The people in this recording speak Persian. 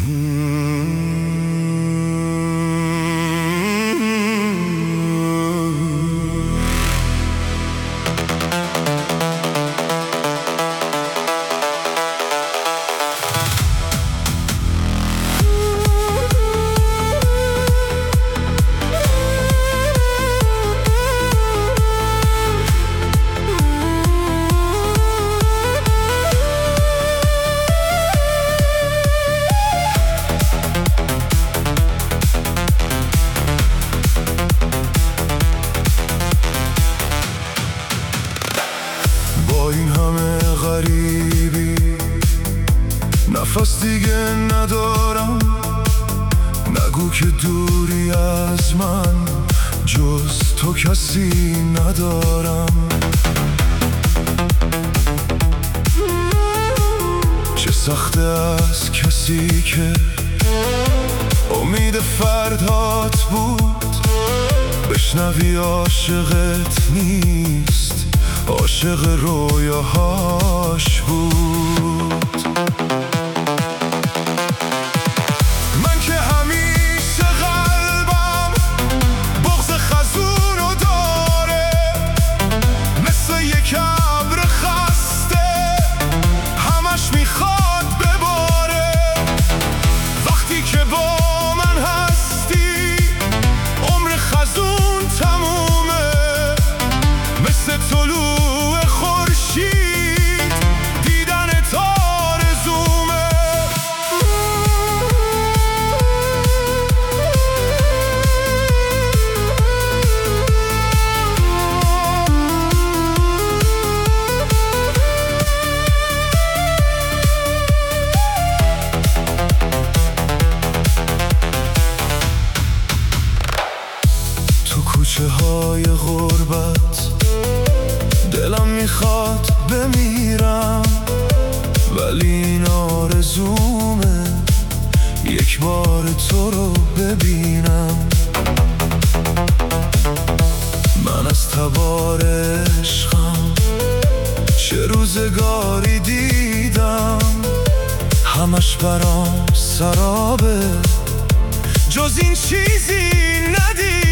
این همه غریبی نفس دیگه ندارم، نگو که دوری از من جز تو کسی ندارم. چه سخته از کسی که امید فردات بود، بشنوی عاشقت نیست، عاشق رویاهاش بود. من که همیشه قلبم بغض خزونو داره، مثل یک ابر خسته همش میخواد بباره. وقتی که با من هستی عمر خزون تمومه، مثل طلوع خورشید دیدن آرزومه. تو کوچه های غربت دلم میخواد بمیرم، ولی این آرزومه یک بار تو رو ببینم. من از تبار عشقم چه روزگاری دیدم، همش برام سرابه، جز این چیزی ندیدم.